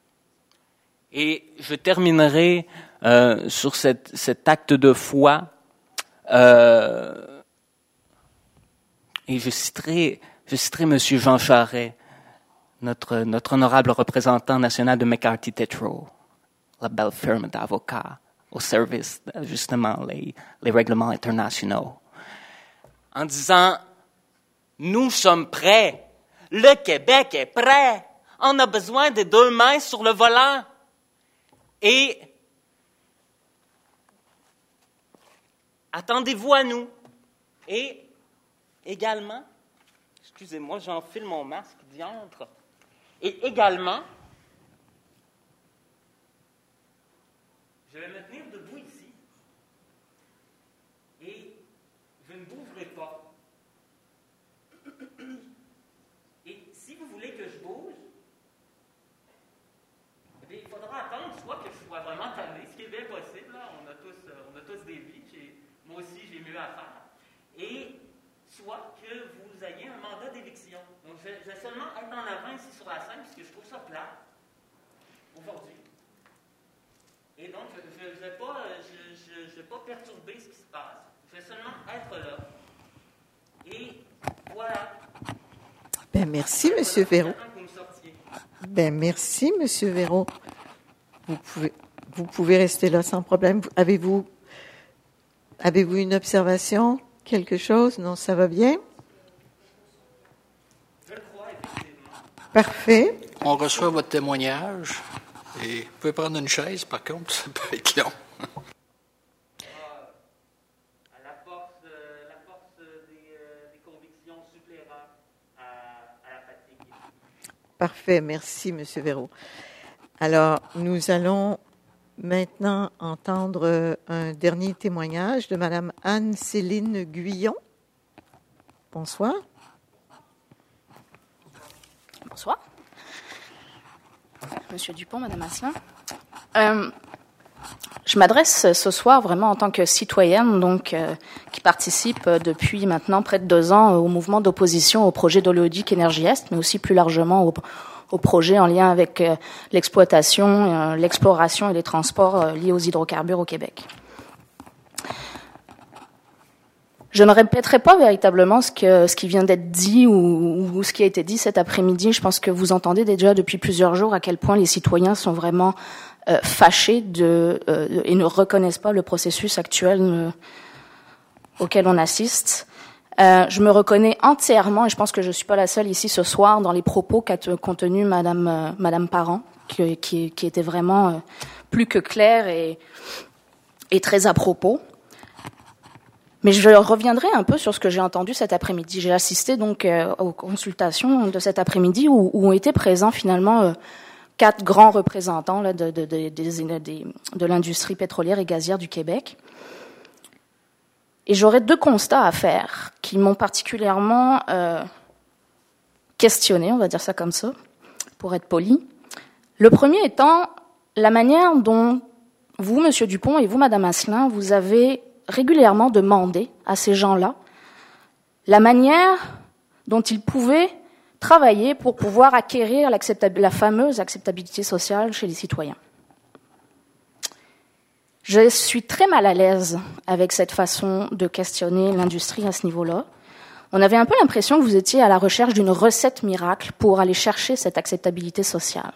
Et je terminerai euh, sur cette, cet acte de foi euh, et je citerai, je citerai M. Jean Charest, notre, notre honorable représentant national de McCarthy-Tétrault, la belle firme d'avocats au service justement les, les règlements internationaux, en disant « Nous sommes prêts, le Québec est prêt, on a besoin de deux mains sur le volant. » Et attendez-vous à nous. Et également, excusez-moi, j'enfile mon masque, diantre. Et également, je vais me tenir debout ici. Et je ne bougerai pas. Et si vous voulez que je bouge, il faudra attendre soit que je sois vraiment tanné, ce qui est bien possible. Là. On, a tous, on a tous des vies. J'ai, moi aussi, j'ai mieux à faire. Et soit que vous ayez un mandat d'éviction. Donc, je, je vais seulement être en avant ici sur la scène, puisque je trouve ça plat aujourd'hui. Et donc, je ne vais pas, je, je, je vais pas perturber ce qui se passe. Je vais seulement être là. Et voilà. Ben, merci, M. Véro. Ben, merci, M. Véro. Vous pouvez, vous pouvez rester là sans problème. Avez-vous, avez-vous une observation? Quelque chose? Non, ça va bien? Je le crois, effectivement. Parfait. On reçoit votre témoignage. Et vous pouvez prendre une chaise, par contre, ça peut être long. La force, la force des, des convictions suppléera à, à la fatigue. Parfait, merci, M. Véro. Alors, nous allons maintenant entendre un dernier témoignage de Mme Anne-Céline Guyon. Bonsoir. Bonsoir. Monsieur Dupont, Madame Asselin. Euh, je m'adresse ce soir vraiment en tant que citoyenne, donc euh, qui participe depuis maintenant près de deux ans au mouvement d'opposition au projet d'oléoduc Énergie Est, mais aussi plus largement au, au projet en lien avec euh, l'exploitation, euh, l'exploration et les transports euh, liés aux hydrocarbures au Québec. Je ne répéterai pas véritablement ce, que, ce qui vient d'être dit ou, ou ce qui a été dit cet après-midi. Je pense que vous entendez déjà depuis plusieurs jours à quel point les citoyens sont vraiment euh, fâchés de, euh, et ne reconnaissent pas le processus actuel euh, auquel on assiste. Euh, je me reconnais entièrement, et je pense que je ne suis pas la seule ici ce soir, dans les propos qu'a contenus Madame, euh, Madame Parent, qui, qui, qui étaient vraiment euh, plus que clairs et, et très à propos. Mais je reviendrai un peu sur ce que j'ai entendu cet après-midi. J'ai assisté donc euh, aux consultations de cet après-midi où, où ont été présents finalement euh, quatre grands représentants là, de, de, de, de, de, de l'industrie pétrolière et gazière du Québec. Et j'aurais deux constats à faire qui m'ont particulièrement euh, questionné, on va dire ça comme ça, pour être poli. Le premier étant la manière dont vous, Monsieur Dupont, et vous, Madame Asselin, vous avez régulièrement demandé à ces gens-là la manière dont ils pouvaient travailler pour pouvoir acquérir la fameuse acceptabilité sociale chez les citoyens. Je suis très mal à l'aise avec cette façon de questionner l'industrie à ce niveau-là. On avait un peu l'impression que vous étiez à la recherche d'une recette miracle pour aller chercher cette acceptabilité sociale.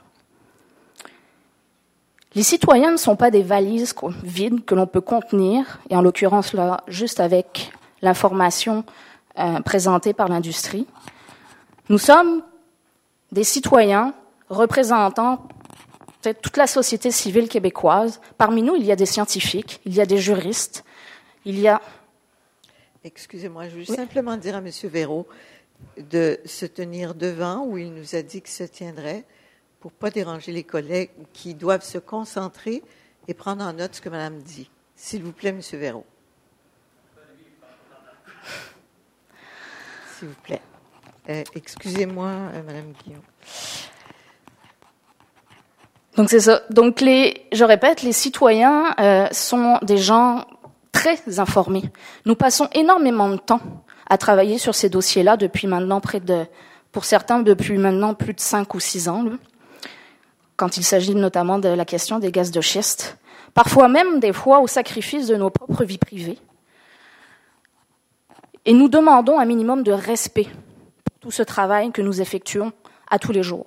Les citoyens ne sont pas des valises vides que l'on peut contenir, et en l'occurrence là, juste avec l'information euh, présentée par l'industrie. Nous sommes des citoyens représentant toute la société civile québécoise. Parmi nous, il y a des scientifiques, il y a des juristes, il y a... Excusez-moi, je veux oui. simplement dire à M. Véraud de se tenir devant où il nous a dit qu'il se tiendrait pour ne pas déranger les collègues qui doivent se concentrer et prendre en note ce que Mme dit. S'il vous plaît, M. Véraud. S'il vous plaît. Euh, excusez-moi, euh, Mme Guillaume. Donc c'est ça. Donc les, je répète, les citoyens euh, sont des gens très informés. Nous passons énormément de temps à travailler sur ces dossiers-là depuis maintenant près de, pour certains depuis maintenant plus de cinq ou six ans, là, quand il s'agit notamment de la question des gaz de schiste. Parfois même, des fois, au sacrifice de nos propres vies privées. Et nous demandons un minimum de respect pour tout ce travail que nous effectuons à tous les jours.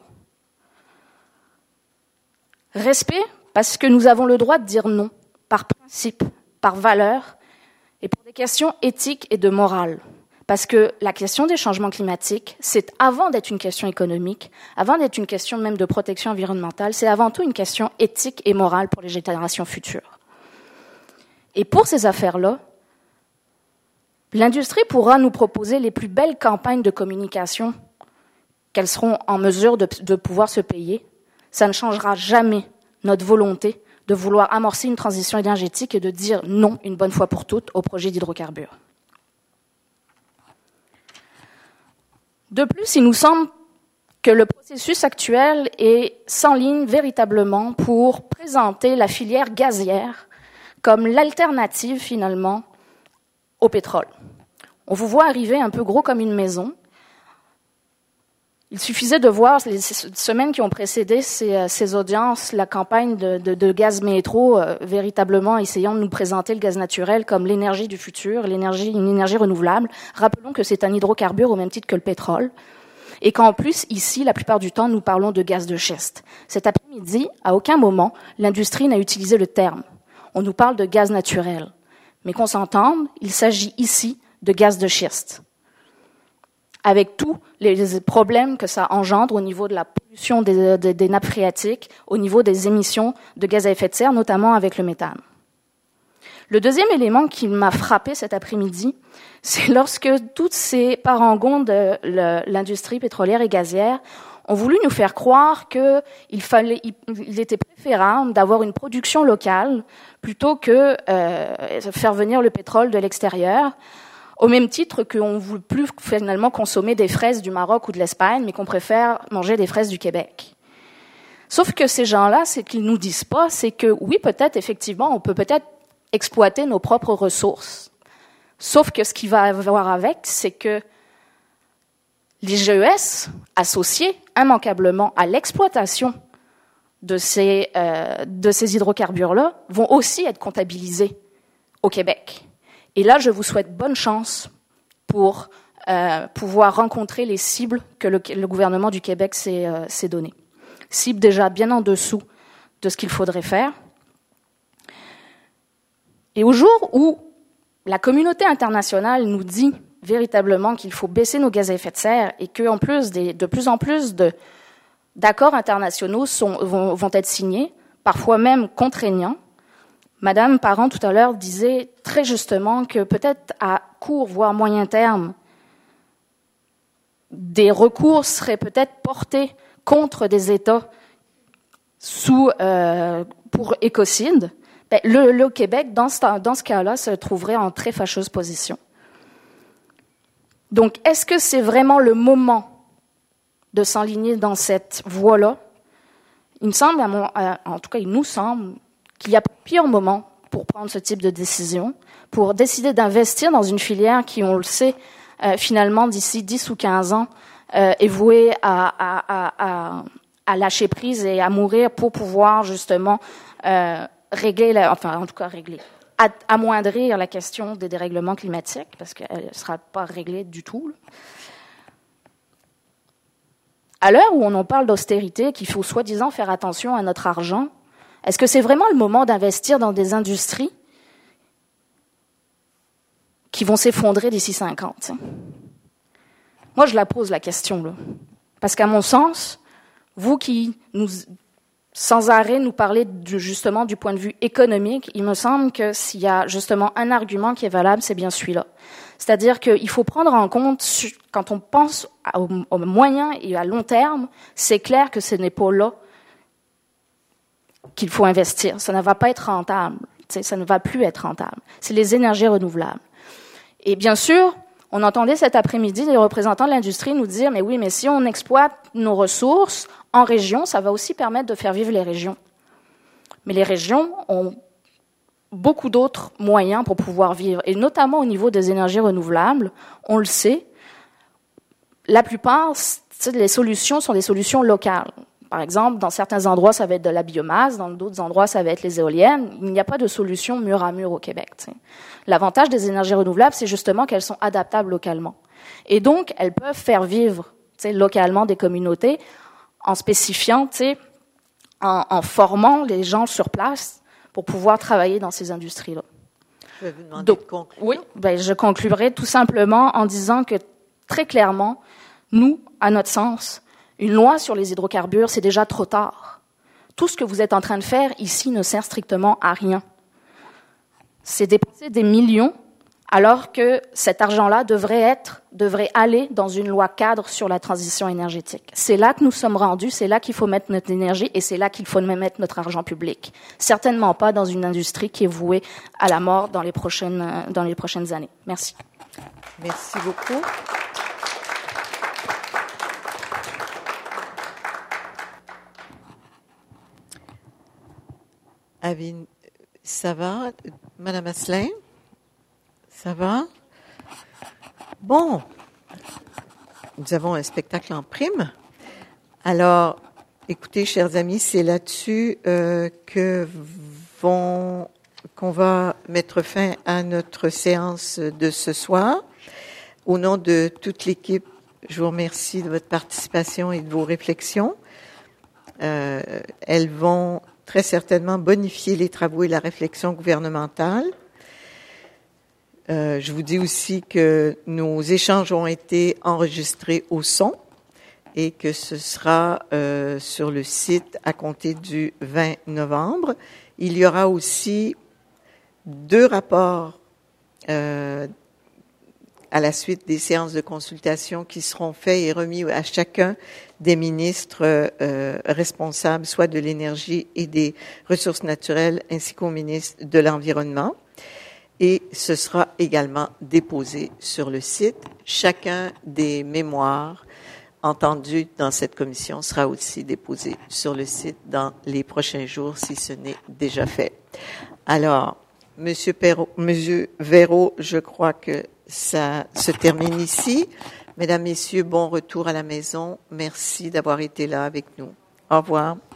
Respect, parce que nous avons le droit de dire non, par principe, par valeur, et pour des questions éthiques et de morale. Parce que la question des changements climatiques, c'est avant d'être une question économique, avant d'être une question même de protection environnementale, c'est avant tout une question éthique et morale pour les générations futures. Et pour ces affaires-là, l'industrie pourra nous proposer les plus belles campagnes de communication qu'elles seront en mesure de, de pouvoir se payer. Ça ne changera jamais notre volonté de vouloir amorcer une transition énergétique et de dire non une bonne fois pour toutes au projet d'hydrocarbures. De plus, il nous semble que le processus actuel est s'enligne véritablement pour présenter la filière gazière comme l'alternative finalement au pétrole. On vous voit arriver un peu gros comme une maison. Il suffisait de voir les semaines qui ont précédé ces, ces audiences, la campagne de, de, de Gaz Métro, euh, véritablement essayant de nous présenter le gaz naturel comme l'énergie du futur, l'énergie, une énergie renouvelable. Rappelons que c'est un hydrocarbure au même titre que le pétrole. Et qu'en plus, ici, la plupart du temps, nous parlons de gaz de schiste. Cet après-midi, à aucun moment, l'industrie n'a utilisé le terme. On nous parle de gaz naturel. Mais qu'on s'entende, il s'agit ici de gaz de schiste, avec tous les problèmes que ça engendre au niveau de la pollution des, des, des nappes phréatiques, au niveau des émissions de gaz à effet de serre, notamment avec le méthane. Le deuxième élément qui m'a frappé cet après-midi, c'est lorsque toutes ces parangons de l'industrie pétrolière et gazière ont voulu nous faire croire qu'il fallait, il était préférable d'avoir une production locale plutôt que euh, faire venir le pétrole de l'extérieur, au même titre qu'on ne veut plus finalement consommer des fraises du Maroc ou de l'Espagne, mais qu'on préfère manger des fraises du Québec. Sauf que ces gens-là, ce qu'ils nous disent pas, c'est que oui, peut-être, effectivement, on peut peut-être exploiter nos propres ressources. Sauf que ce qu'il va avoir avec, c'est que les G E S, associés immanquablement à l'exploitation de ces, euh, de ces hydrocarbures-là, vont aussi être comptabilisés au Québec. Et là, je vous souhaite bonne chance pour euh, pouvoir rencontrer les cibles que le, le gouvernement du Québec s'est, euh, s'est donné. Cibles déjà bien en dessous de ce qu'il faudrait faire. Et au jour où la communauté internationale nous dit véritablement qu'il faut baisser nos gaz à effet de serre et qu'en plus, des, de plus en plus de, d'accords internationaux sont, vont, vont être signés, parfois même contraignants, Madame Parent, tout à l'heure, disait très justement que peut-être à court, voire moyen terme, des recours seraient peut-être portés contre des États sous, euh, pour écocide. Ben, le, le Québec, dans ce, dans ce cas-là, se trouverait en très fâcheuse position. Donc, est-ce que c'est vraiment le moment de s'enligner dans cette voie-là? Il me semble, à mon, à, en tout cas, il nous semble qu'il y a pire moment pour prendre ce type de décision, pour décider d'investir dans une filière qui, on le sait, euh, finalement, d'ici dix ou quinze ans, euh, est vouée à, à, à, à, à lâcher prise et à mourir pour pouvoir, justement, euh, régler, la, enfin, en tout cas, régler, à, amoindrir la question des dérèglements climatiques, parce qu'elle ne sera pas réglée du tout. Là. À l'heure où on en parle d'austérité, qu'il faut soi-disant faire attention à notre argent, est-ce que c'est vraiment le moment d'investir dans des industries qui vont s'effondrer d'ici cinquante? Moi, je la pose, la question, là. Parce qu'à mon sens, vous qui, nous, sans arrêt, nous parlez du, justement du point de vue économique, il me semble que s'il y a justement un argument qui est valable, c'est bien celui-là. C'est-à-dire qu'il faut prendre en compte, quand on pense au, au moyen et à long terme, c'est clair que ce n'est pas là qu'il faut investir. Ça ne va pas être rentable. Ça ne va plus être rentable. C'est les énergies renouvelables. Et bien sûr, on entendait cet après-midi des représentants de l'industrie nous dire « Mais oui, mais si on exploite nos ressources en région, ça va aussi permettre de faire vivre les régions. » Mais les régions ont beaucoup d'autres moyens pour pouvoir vivre. Et notamment au niveau des énergies renouvelables, on le sait, la plupart, les solutions sont des solutions locales. Par exemple, dans certains endroits, ça va être de la biomasse, dans d'autres endroits, ça va être les éoliennes. Il n'y a pas de solution mur à mur au Québec. T'sais. L'avantage des énergies renouvelables, c'est justement qu'elles sont adaptables localement. Et donc, elles peuvent faire vivre localement des communautés en spécifiant, en, en formant les gens sur place pour pouvoir travailler dans ces industries-là. Je vais vous demander donc, de conclure. Oui, ben, je conclurai tout simplement en disant que, très clairement, nous, à notre sens, une loi sur les hydrocarbures, c'est déjà trop tard. Tout ce que vous êtes en train de faire ici ne sert strictement à rien. C'est dépenser des millions alors que cet argent-là devrait être, devrait aller dans une loi cadre sur la transition énergétique. C'est là que nous sommes rendus, c'est là qu'il faut mettre notre énergie et c'est là qu'il faut même mettre notre argent public. Certainement pas dans une industrie qui est vouée à la mort dans les prochaines, dans les prochaines années. Merci. Merci beaucoup. Avin, ça va? Madame Asselin? Ça va? Bon. Nous avons un spectacle en prime. Alors, écoutez, chers amis, c'est là-dessus euh, que vont, qu'on va mettre fin à notre séance de ce soir. Au nom de toute l'équipe, je vous remercie de votre participation et de vos réflexions. Euh, elles vont très certainement bonifier les travaux et la réflexion gouvernementale. Euh, je vous dis aussi que nos échanges ont été enregistrés au son et que ce sera euh, sur le site à compter du vingt novembre. Il y aura aussi deux rapports euh, à la suite des séances de consultation qui seront faits et remis à chacun des ministres euh, responsables, soit de l'énergie et des ressources naturelles, ainsi qu'au ministre de l'Environnement. Et ce sera également déposé sur le site. Chacun des mémoires entendus dans cette commission sera aussi déposé sur le site dans les prochains jours, si ce n'est déjà fait. Alors, Monsieur Perrault, Monsieur Véraud, je crois que ça se termine ici. Mesdames, Messieurs, bon retour à la maison. Merci d'avoir été là avec nous. Au revoir.